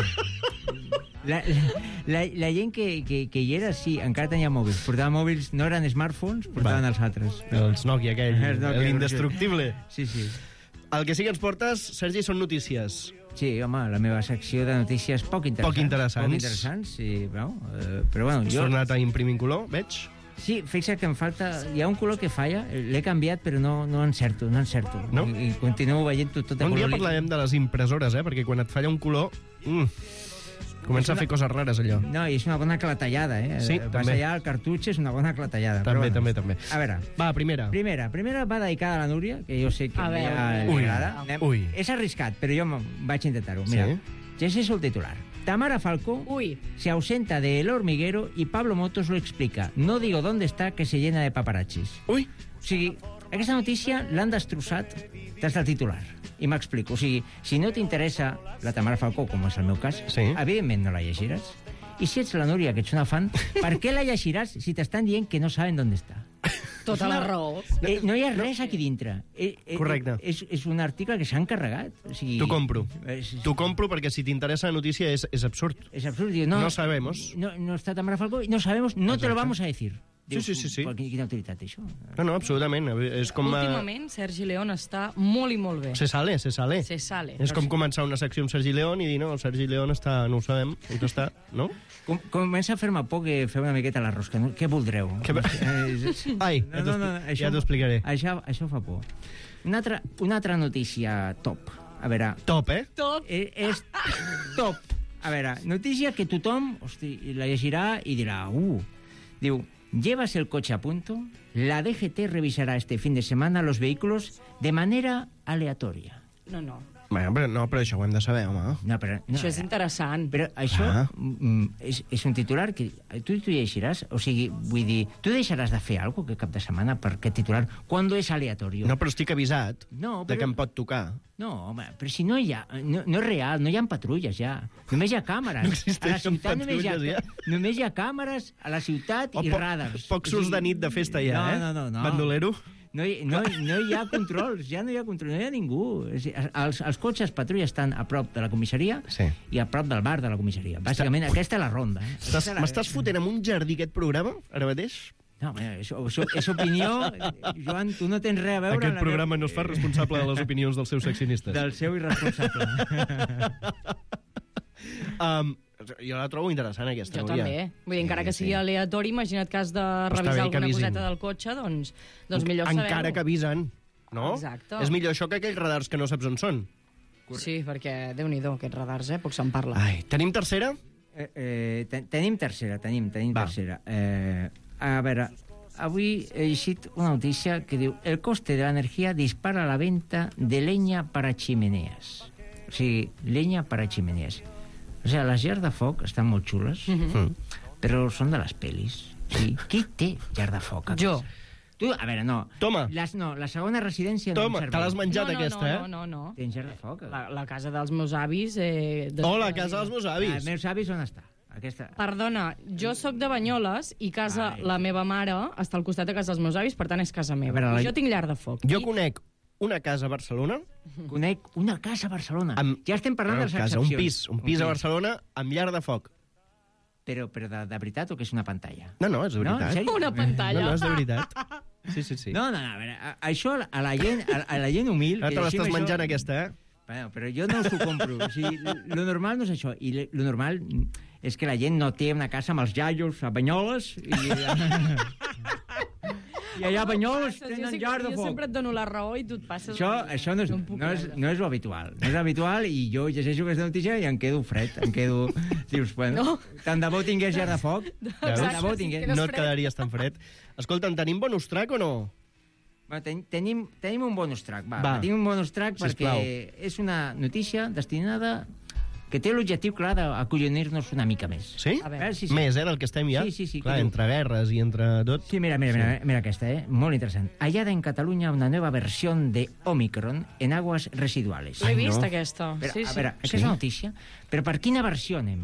la, la, la gent que, que, que hi era, sí, encara tenia mòbils. Portaven mòbils, no eren smartphones, portaven Va. els altres. Els Nokia aquell, Els Nokia, l'indestructible. Sí, sí. El que sí que ens portes, Sergi, són notícies. Sí, home, la meva secció de notícies poc interessants. Poc interessants. Poc interessants, sí, no? Eh, però bueno, Has jo... tornat a imprimir en color, veig? Sí, fixa't que em falta... Hi ha un color que falla, l'he canviat, però no, no encerto, no encerto. No? I, i continuo veient tot, tot de Un dia color. parlarem de les impressores, eh? Perquè quan et falla un color... Mm, comença a fer coses rares, allò. No, i és una bona clatellada, eh? Sí, Vas també. allà, el cartutx és una bona clatellada. També, però també, bueno. també. A veure, Va, primera. primera. Primera va dedicada a la Núria, que jo sé que A a ella veure. li Ui. agrada. Anem- Ui. És arriscat, però jo m- vaig intentar-ho. Mira, Sí? llegeixo el titular. Tamara Falcó Uy, se ausenta de El Hormiguero y Pablo Motos lo explica. No digo dónde está, que se llena de paparazzis. Ui, O sigui, aquesta notícia l'han destrossat des del titular. I m'explico. O sigui, si no t'interessa la Tamara Falcó, com és el meu cas, Sí. evidentment no la llegiràs. I si ets la Núria, que ets una fan, per què la llegiràs si t'estan dient que no saben on està? tota la raó. Eh, no hi ha res aquí dintre. Eh, eh, Correcte. És, és un article que s'han carregat. O sigui, t'ho compro. És, T'ho compro perquè si t'interessa la notícia és, és absurd. és absurd. Diu, no, No sabemos. No, no està Tamara Falcó, no sabemos, no te lo Exacte. vamos a decir. Sí, sí, sí, sí. "Però Quina autoritat, això? No, no, absolutament. És com... eh, Últimament, Sergi León està molt i molt bé. Se sale, se sale. Se sale. És com començar una secció amb Sergi León i dir, no, el Sergi León està, no ho sabem, on està, no? Com, comença a fer-me por que feu una miqueta la rosca. No? Què voldreu? Que... Eh, és- és- Ai, No, ja t'ho no, no, expli- això- ja t'ho explicaré. Això, això fa por. Una altra, una altra notícia top. A veure, Top, eh? Top. eh, és top. A veure, notícia que tothom hosti, la llegirà i dirà, uh, diu, ¿llevas el coche a punto? La D G T revisará este fin de semana los vehículos de manera aleatoria. No, no. Bueno, però, no, però això ho hem de saber, home. No, però, no, Això és interessant. Però això Ah. mm, és, és un titular que tu t'ho llegiràs, o sigui, vull dir, tu deixaràs de fer alguna cosa cap de setmana per aquest titular quan és aleatorio. No, però estic avisat No, de però- que em pot tocar. No, home, però si no hi ha... No, no és real, no hi ha patrulles ja. Només hi ha càmeres. No a la existeixen ciutat només hi, ha, patrulles, només hi ha càmeres a la ciutat O i po- radars. Pocs surts de nit de festa ja, no, eh? No, no, no. Bandolero. No hi, no, no hi ha controls, ja no hi ha controls, no hi ha ningú. És a dir, Els, els cotxes patrulles estan a prop de la comissaria Sí. i a prop del bar de la comissaria. Bàsicament, aquesta és la ronda. Eh? Estàs- Aquesta és la- M'estàs fotent amb un jardí aquest programa, ara mateix? No, home, és, és, és opinió. Joan, tu no tens res a veure... Aquest en la programa meva- no es fa responsable de les opinions dels seus seccionistes. Del seu irresponsable. Um, jo la trobo interessant, aquesta. Jo Núria. també. Vull dir, encara que sigui sí. aleatori, imagina't que has de està revisar bé que alguna avisin. coseta del cotxe, doncs, doncs millor saber-ho. Encara que avisen, no? Exacte. És millor això que aquells radars que no saps on són. Sí, perquè, déu-n'hi-do, aquests radars, eh? Poc se'n parla. Ai, tenim tercera? Eh, eh, ten tenim tercera, tenim, tenim Va. tercera. Eh, a veure, avui he llegit una notícia que diu el coste de la energía dispara la venta de leña para chimeneas. O sigui, leña para chimeneas. O sigui, les llars de foc estan molt xules, Mm. però són de les pel·lis. O sigui, qui té llar de foc? a Jo. casa? Tu, a veure, no. Toma. Les, no, la segona residència Toma, no em te l'has serveix. menjat, no, no, aquesta, no, eh? no, no, no. Tens llar de foc? La, la casa dels meus avis... Eh, de... Oh, la casa dels meus Els avis. meus avis on està? Aquesta... Perdona, jo sóc de Banyoles i casa, Ai. la meva mare està al costat de casa dels meus avis, per tant és casa meva. A veure, la- I jo tinc llar de foc. Jo I- conec una casa a Barcelona... Conec una casa a Barcelona. Amb, Ja estem parlant de les casa, excepcions. un pis, un pis a Barcelona amb llar de foc. Però, però de, de veritat o que és una pantalla? No, no, és de No, en veritat. sèrio? Una pantalla. No, no, és de veritat. Sí, sí, sí. No, no, no, a veure, a, això a la gent, a, a la gent humil... Ara que te llegim l'estàs això- menjant, aquesta, eh? Bueno, però jo no us ho compro. O sigui, lo normal no és això. I le- lo normal és que la gent no té una casa amb els iaios a Banyoles i... I allà a Banyoles Jo tenen sí que- llar de Jo foc. sempre et dono la raó i tu et passes... Això, això no, és, No em puc no, és, creure. no és lo habitual. No és habitual i jo llegeixo aquesta notícia i em quedo fred. Em quedo... Dius, bueno, No. tant de bo tingués llar de foc. Tant de bo sí, tingués... que No et fred. quedaries tan fred. Escolta'm, tenim bonus track o no? Bueno, ten, tenim, tenim un bonus track, va. Va. Tenim un bonus track Sisplau. perquè és una notícia destinada que té l'objectiu clar d'acollonir-nos una mica més. Sí? A veure. Eh, sí, sí. Més, eh, del que estem ja? Sí, sí, sí, Clar, que diu- entre guerres i entre tot. Sí, mira, mira, mira, mira aquesta, eh? Molt interessant. Hallada en Catalunya una nueva versión de Omicron en aguas residuales. L'he vist, no. aquesta. Però, sí, a sí. veure, aquesta notícia, però per quina versió anem?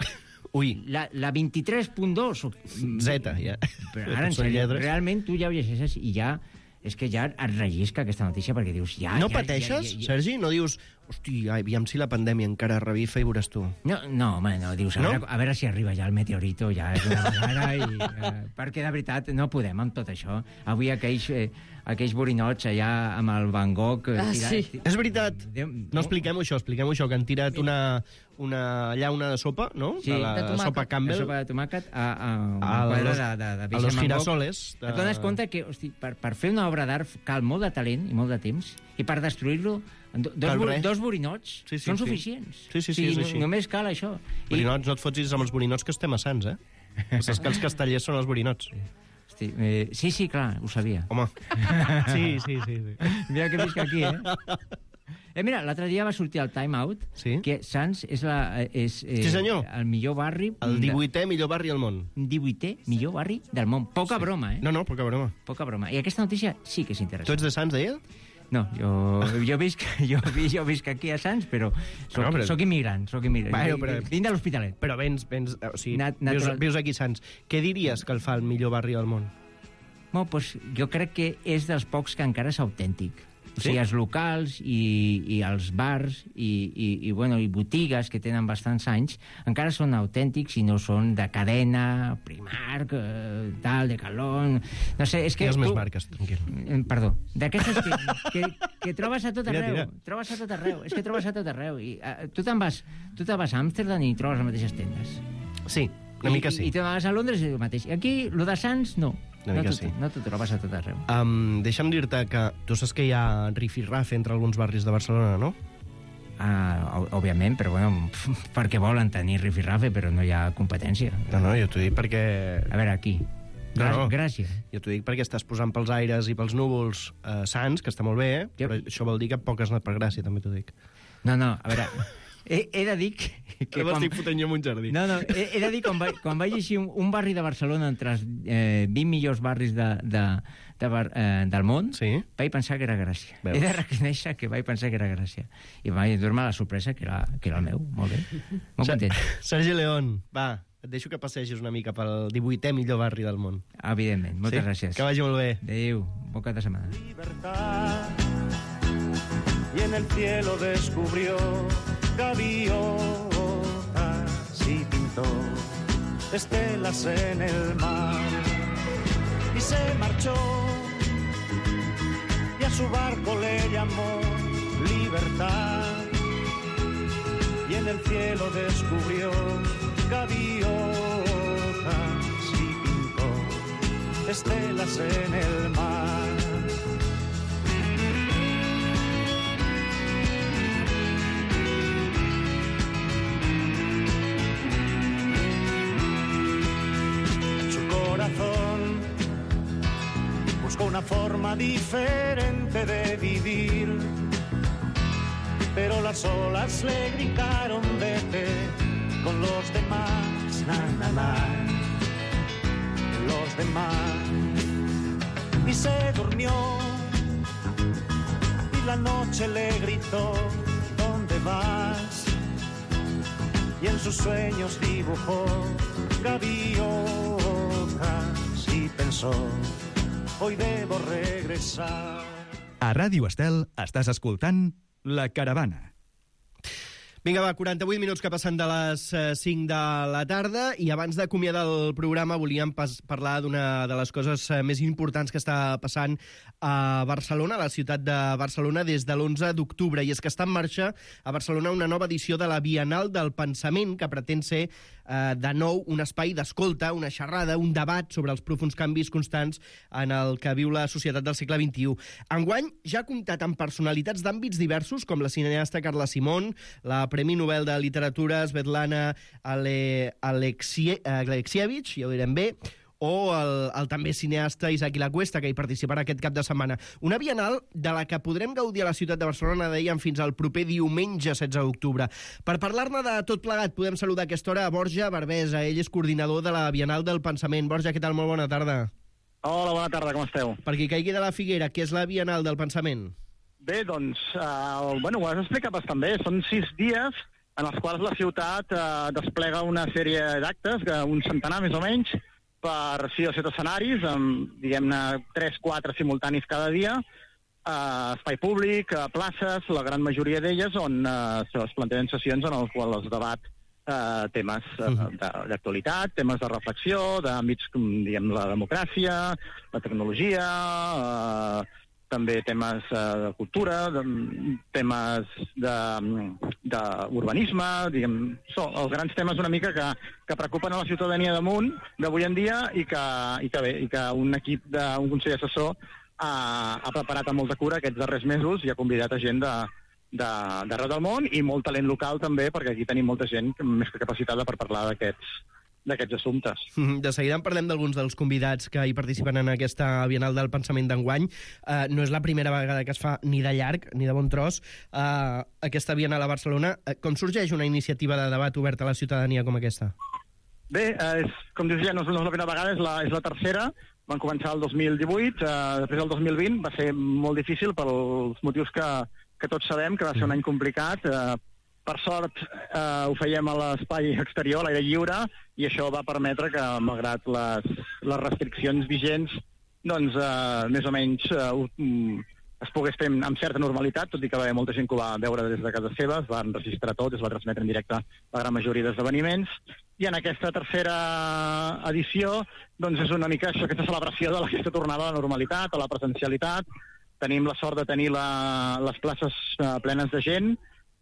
Ui, La, la vint-i-tres punt dos? O... Z, ja. Però ara, en Són sèrio, lletres. realment tu ja ho llegeixes i ja... És que ja et rellisca aquesta notícia perquè dius... Ja, No ja, pateixes, ja, ja, ja. Sergi? No dius, hosti, aviam si la pandèmia encara revifa i veuràs tu. No, no, home, no, dius, a, No? Veure, a veure si arriba ja el meteorito, ja és una vegada, i, eh, perquè de veritat no podem amb tot això. Avui aquells, eh, aquells borinots allà amb el Van Gogh... eh, Ah, tira- sí. ti- És veritat. Déu- No expliquem-ho això, expliquem-ho això, que han tirat una, una llauna de sopa, no? Sí, de la de tomàquet. sopa La Campbell. sopa de tomàquet a, a un A quadre los- de, de, de a Vincent los Van Gogh. girasoles de- Et dones compte que hosti, per, per fer una obra d'art cal molt de talent i molt de temps, i per destruir-lo, do, dos, Cal bo- res. dos borinots Sí, sí, són sí. suficients. Sí, sí, sí, O sigui, és no- així. Només cal això. I, Borinots, no et fotis amb els borinots que estem a Sants, eh? Saps que els castellers són els borinots. hosti, eh, sí, sí, clar, ho sabia. Home. Sí, sí, sí. sí. Mira que visc aquí, eh? Eh, mira, l'altre dia va sortir al Time Out Sí? que Sants és, la, és eh, Sí, senyor. el millor barri... El divuitè millor barri al món. divuitè millor barri del món. Poca sí. broma, eh? No, no, poca broma. Poca broma. I aquesta notícia sí que és Tu interessant. ets de Sants, deia? No, jo, jo, visc, jo, vi- jo visc aquí a Sants, però soc, No, però- soc immigrant, soc immigrant. Bueno, però- Vinc de l'Hospitalet. Però vens, vens, o sigui, Nat- vius, natural. vius aquí a Sants. Què diries que el fa el millor barri del món? Bueno, pues, jo crec que és dels pocs que encara és autèntic. O Sí? sigui, els locals i, i els bars i, i, i, bueno, i botigues que tenen bastants anys encara són autèntics i no són de cadena, Primark, eh, tal, de Calón... No sé, és que... Digues més tu- marques, tranquil. Eh, Perdó. D'aquestes que, que, que trobes a tot Tira, arreu. tira. Trobes a tot arreu. És que trobes a tot arreu. I, uh, tu te'n vas, tu te'n vas a Amsterdam i trobes les mateixes tendes. Sí, una I, mica sí. I, i te'n vas a Londres i el mateix. I aquí, lo de Sants, no. Una no mica t'ho- sí. No t'ho trobes a tot arreu. Um, deixa'm dir-te que tu saps que hi ha rifirrafe entre alguns barris de Barcelona, no? Ah, ó- òbviament, però bueno, perquè volen tenir rifirrafe, però no hi ha competència. No, no, jo t'ho dic perquè... A veure, aquí. No, Grà- no. Gràcia. Jo t'ho dic perquè estàs posant pels aires i pels núvols eh, Sants, que està molt bé, eh? Jo- Però això vol dir que poc has anat per Gràcia, també t'ho dic. No, no, a veure... He, he de dir que... que Ara m'estic fotent jo en un jardí. No, no, he, he de dir, quan, va, quan vaig llegir un, un barri de Barcelona entre els eh, vint millors barris de, de, de bar, eh, del món, Sí? vaig pensar que era Gràcia. Veus? He de reconèixer que vaig pensar que era Gràcia. I vaig dur-me la sorpresa que era, que era el meu. Molt bé. Molt Ser- content. Sergi León, va, et deixo que passegis una mica pel divuitè millor barri del món. Evidentment. Moltes Sí? gràcies. Que vagi molt bé. Adéu. Bon cap de setmana. Libertad, y en el cielo descubrió gaviotas y pintó estelas en el mar y se marchó y a su barco le llamó Libertad y en el cielo descubrió gaviotas y pintó estelas en el mar. Su corazón buscó una forma diferente de vivir, pero las olas le gritaron vete con los demás, na, na, na, los demás. Y se durmió y la noche le gritó ¿dónde vas? Y en sus sueños dibujó gaviotas y pensó hoy debo regresar. A Ràdio Estel estàs escoltant La Caravana. Vinga, va, quaranta-vuit minuts que passen de les eh, cinc de la tarda i abans d'acomiadar el programa volíem pas parlar d'una de les coses eh, més importants que està passant a Barcelona, a la ciutat de Barcelona, des de l'onze d'octubre. I és que està en marxa a Barcelona una nova edició de la Bienal del Pensament que pretén ser eh, de nou un espai d'escolta, una xerrada, un debat sobre els profunds canvis constants en el que viu la societat del segle vint-i-u. Enguany ja ha comptat amb personalitats d'àmbits diversos com la cineasta Carla Simón, la Premi Nobel de Literatura Svetlana Ale... Alexie... Alexievich, ja ho direm bé, o el, el també cineasta Isaac i la Cuesta, que hi participarà aquest cap de setmana. Una Bienal de la que podrem gaudir a la ciutat de Barcelona, dèiem, fins al proper diumenge setze d'octubre. Per parlar-ne de tot plegat, podem saludar a aquesta hora a Borja Barbesa. Ell és coordinador de la Bienal del Pensament. Borja, què tal? Molt bona tarda. Hola, bona tarda, com esteu? Per qui caigui de la Figuera, què és la Bienal del Pensament? Bé, doncs, uh, bueno, ho has explicat bastant bé. Són sis dies en els quals la ciutat uh, desplega una sèrie d'actes, un centenar més o menys, per sis o set escenaris, amb, diguem-ne, tres, quatre simultanis cada dia, uh, espai públic, uh, places, la gran majoria d'elles, on uh, es plantegen sessions en les quals es debat uh, temes uh, d'actualitat, temes de reflexió, d'àmbits com, diguem, la democràcia, la tecnologia, uh, també temes uh, de cultura, de, temes d'urbanisme, diguem, són els grans temes una mica que, que preocupen a la ciutadania damunt d'avui en dia i que, i que, bé, i que un equip d'un consell assessor ha, ha preparat amb molta cura aquests darrers mesos i ha convidat a gent de, de, d'arreu del món i molt talent local també, perquè aquí tenim molta gent més que capacitada per parlar d'aquests d'aquests assumptes. De seguida en parlem d'alguns dels convidats que hi participen en aquesta Bienal del Pensament d'enguany. Uh, no és la primera vegada que es fa ni de llarg, ni de bon tros, uh, aquesta Bienal a Barcelona. Uh, com sorgeix una iniciativa de debat oberta a la ciutadania com aquesta? Bé, uh, és, com dius ja, no és la primera vegada, és la, és la tercera. Van començar el dos mil divuit, uh, després el dos mil vint va ser molt difícil pels motius que, que tots sabem, que va ser un any complicat. Uh, Per sort, eh, ho fèiem a l'espai exterior, a l'aire lliure, i això va permetre que, malgrat les, les restriccions vigents, doncs, eh, més o menys eh, es pogués fer amb certa normalitat, tot i que va haver molta gent que ho va veure des de casa seva, es va enregistrar tot, es va transmetre en directe la gran majoria d'esdeveniments, i en aquesta tercera edició doncs és una mica això, aquesta celebració de aquesta tornada a la normalitat, a la presencialitat. Tenim la sort de tenir la, les places eh, plenes de gent,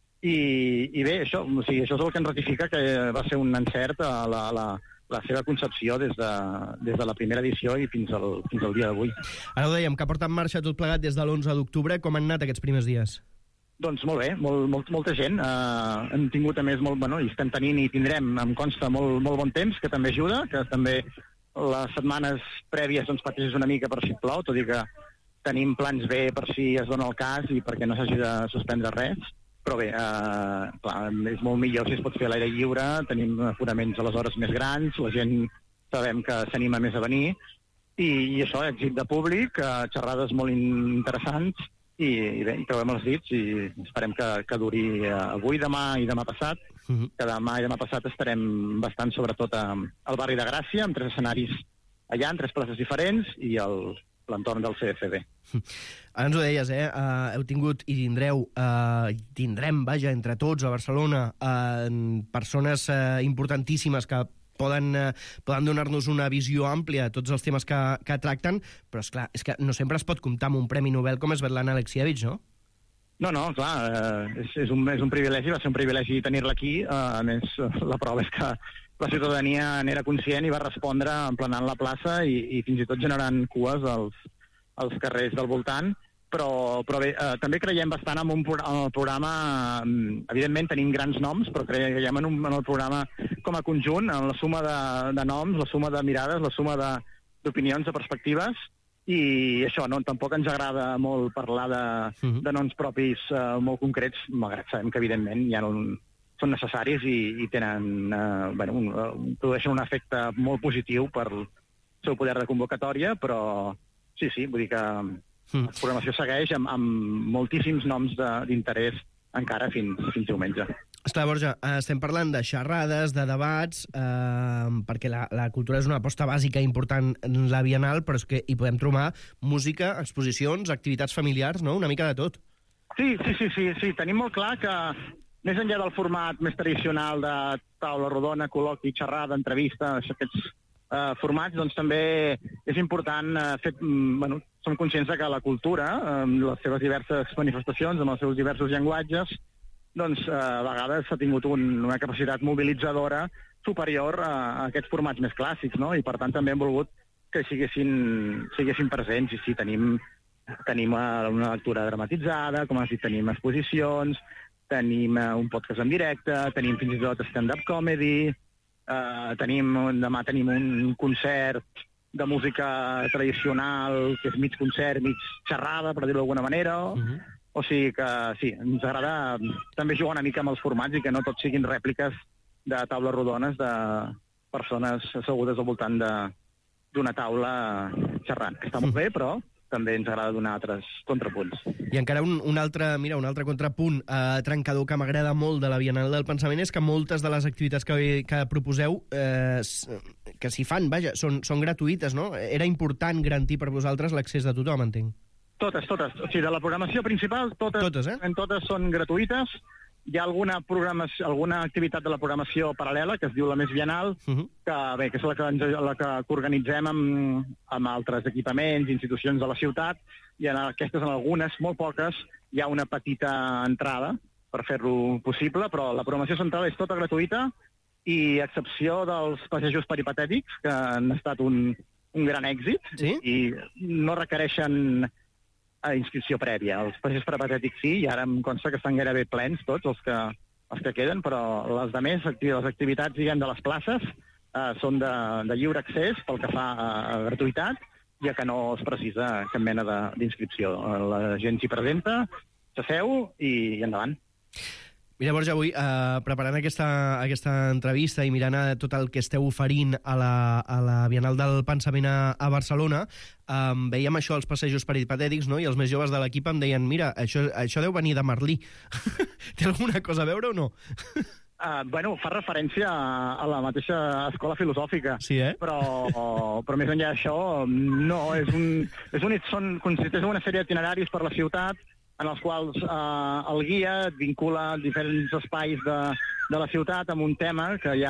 I, i bé, això, o sigui, això és el que ens ratifica que va ser un encert a la, la, la seva concepció des de, des de la primera edició i fins al, fins al dia d'avui. Ara ho dèiem, que porta en marxa tot plegat des de l'onze d'octubre. Com han anat aquests primers dies? Doncs molt bé, molt, molt, molta gent. Uh, hem tingut, a més, molt, bueno, i estem tenint i tindrem, em consta, molt, molt bon temps, que també ajuda, que també les setmanes prèvies doncs, pateixes una mica per si plou, tot i que tenim plans B per si es dona el cas i perquè no s'hagi de suspendre res. Però bé, eh, clar, és molt millor si es pot fer a l'aire lliure, tenim aforaments a les hores més grans, la gent sabem que s'anima més a venir, i, i això, èxit de públic, eh, xerrades molt interessants, i, i bé, i creuem els dits, i esperem que, que duri eh, avui, demà i demà passat, uh-huh. que demà i demà passat estarem bastant, sobretot, a, al barri de Gràcia, amb tres escenaris allà, en tres places diferents, i el l'entorn del C F B. Ara ens ho deies, eh? Uh, heu tingut i tindreu, uh, tindrem, vaja, entre tots a Barcelona, uh, persones uh, importantíssimes que poden, uh, poden donar-nos una visió àmplia de tots els temes que, que tracten, però és clar, és que no sempre es pot comptar amb un Premi Nobel com és Svetlana Alexievich, no? No, no, clar, eh, és, és, un, és un privilegi, va ser un privilegi tenir-la aquí, eh, a més, la prova és que la ciutadania n'era conscient i va respondre emplenant la plaça i, i fins i tot generant cues als, als carrers del voltant, però, però bé, eh, també creiem bastant en, un, en el programa, eh, evidentment tenim grans noms, però creiem en, un, en el programa com a conjunt, en la suma de, de noms, la suma de mirades, la suma de, d'opinions, de perspectives, i això, no, tampoc ens agrada molt parlar de, uh-huh. de noms propis eh, molt concrets, malgrat sabem que evidentment hi ha un, són necessaris i, i tenen, eh, bueno, un, uh, produeixen un efecte molt positiu per el seu poder de convocatòria, però sí, sí, vull dir que uh-huh. la programació segueix amb, amb moltíssims noms de, d'interès encara fins, fins diumenge. Esclar, Borja, estem parlant de xerrades, de debats, eh, perquè la, la cultura és una aposta bàsica important en la Bienal, però és que hi podem trobar música, exposicions, activitats familiars, no? Una mica de tot. Sí, sí, sí, sí, sí. Tenim molt clar que més enllà del format més tradicional de taula rodona, col·loqui, xerrada, entrevista, aquests eh, formats, doncs també és important eh, fer... Bueno, som conscients de que la cultura, amb eh, les seves diverses manifestacions, amb els seus diversos llenguatges, doncs eh, a vegades s'ha tingut un, una capacitat mobilitzadora superior a, a aquests formats més clàssics, no? I per tant també hem volgut que siguessin, siguessin presents, i sí, tenim, tenim una lectura dramatitzada, com has dit, tenim exposicions, tenim uh, un podcast en directe, tenim fins i tot stand-up comedy, uh, tenim, demà tenim un concert de música tradicional, que és mig concert, mig xerrada, per dir-ho d'alguna manera. Uh-huh. O sigui que, sí, ens agrada també jugar una mica amb els formats i que no tot siguin rèpliques de taules rodones de persones assegudes al voltant d'una taula xerrant, que està molt bé, però també ens agrada donar altres contrapunts. I encara un, un, altre, mira, un altre contrapunt eh, trencador que m'agrada molt de la Bienal del Pensament és que moltes de les activitats que, que proposeu, eh, que s'hi fan, vaja, són, són gratuïtes, no? Era important garantir per vosaltres l'accés de tothom, entenc. Totes, totes. O sigui, de la programació principal, totes, totes, eh? totes són gratuïtes. Hi ha alguna, alguna activitat de la programació paral·lela, que es diu la Més Bienal, uh-huh. que, bé, que és la que, ens, la que, que organitzem amb, amb altres equipaments, institucions de la ciutat, i en aquestes, en algunes, molt poques, hi ha una petita entrada per fer-lo possible, però la programació central és tota gratuïta, i a excepció dels passejos peripatètics, que han estat un, un gran èxit, sí? I no requereixen a inscripció prèvia. Els passejos peripatètics sí, i ara em consta que estan gairebé plens tots els que, els que queden, però les de més, les activitats, diguem, de les places eh, són de, de lliure accés pel que fa a, a gratuïtat, ja que no es precisa cap mena d'inscripció. La gent s'hi presenta, s'asseu i, i endavant. Mira, Borja, avui, eh, preparant aquesta, aquesta entrevista i mirant tot el que esteu oferint a la, a la Bienal del Pensament a, a Barcelona, eh, veiem això, els passejos peripatètics, no? I els més joves de l'equip em deien, mira, això, això deu venir de Merlí. Té alguna cosa a veure o no? Uh, bueno, fa referència a, a la mateixa escola filosòfica. Sí, eh? Però, però més enllà d'això, no, és un, és un, són, consisteix en una sèrie d'itineraris per la ciutat, en els quals eh, el guia et vincula a diferents espais de, de la ciutat amb un tema que ja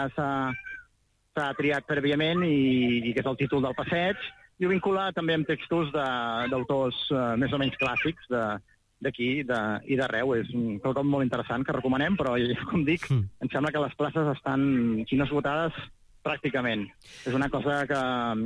s'ha triat prèviament i, i que és el títol del passeig, i ho vincula també amb textos d'autors eh, més o menys clàssics d'aquí i d'arreu. És un quelcom molt interessant que recomanem, però, com dic, mm. em sembla que les places estan, si no esgotades, pràcticament. És una cosa que,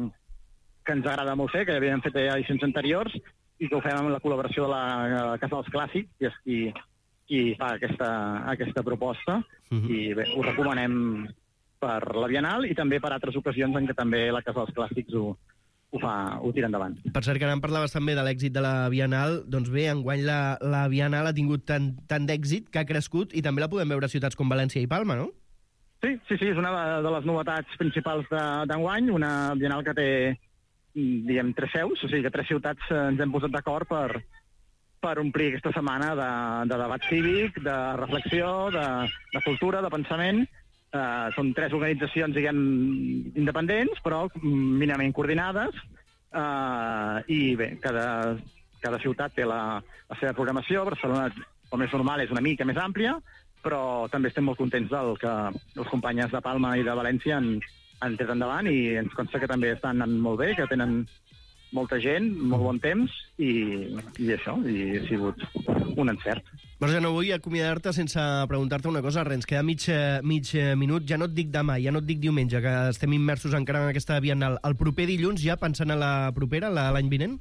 que ens agrada molt fer, que ja havíem fet a edicions anteriors, i que ho fem amb la col·laboració de la, la Casa dels Clàssics, que és qui, qui fa aquesta, aquesta proposta, uh-huh. i bé, ho recomanem per la Bienal i també per altres ocasions en què també la Casa dels Clàssics ho, ho, fa, ho tira endavant. Per cert, que ara em parlaves també de l'èxit de la Bienal, doncs bé, enguany la, la Bienal ha tingut tant, tant d'èxit que ha crescut i també la podem veure a ciutats com València i Palma, no? Sí, sí, sí, és una de les novetats principals d'enguany, una Bienal que té diguem, tres seus, o sigui que tres ciutats ens hem posat d'acord per, per omplir aquesta setmana de, de debat cívic, de reflexió, de, de cultura, de pensament. Uh, són tres organitzacions, diguem, independents, però mínimament coordinades, uh, i bé, cada, cada ciutat té la, la seva programació. Barcelona, el més normal, és una mica més àmplia, però també estem molt contents del que els companys de Palma i de València han han tret endavant i ens consta que també estan anant molt bé, que tenen molta gent, molt bon temps, i, i això, i ha sigut un encert. Borja, no vull acomiadar-te sense preguntar-te una cosa. Ens queda mig, mig minut. Ja no et dic demà, ja no et dic diumenge, que estem immersos encara en aquesta Bienal. El proper dilluns, ja pensant en la propera, l'any vinent?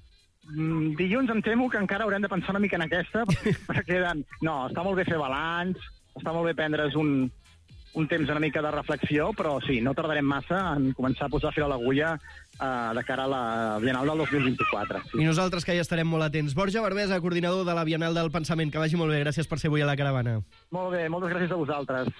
Mm, dilluns em temo que encara haurem de pensar una mica en aquesta, perquè queden... No, està molt bé fer balanç, està molt bé prendre's un... un temps una mica de reflexió, però sí, no tardarem massa en començar a posar fil a l'agulla eh, de cara a la Bienal del dos mil vint-i-quatre. Sí. I nosaltres que ja estarem molt atents. Borja Barbesa, coordinador de la Bienal del Pensament, que vagi molt bé. Gràcies per ser avui a la caravana. Molt bé, moltes gràcies a vosaltres.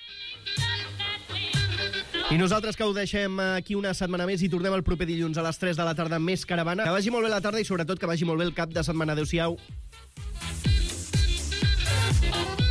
I nosaltres que ho deixem aquí una setmana més i tornem el proper dilluns a les tres de la tarda amb més caravana. Que vagi molt bé la tarda i sobretot que vagi molt bé el cap de setmana. Adéu-siau.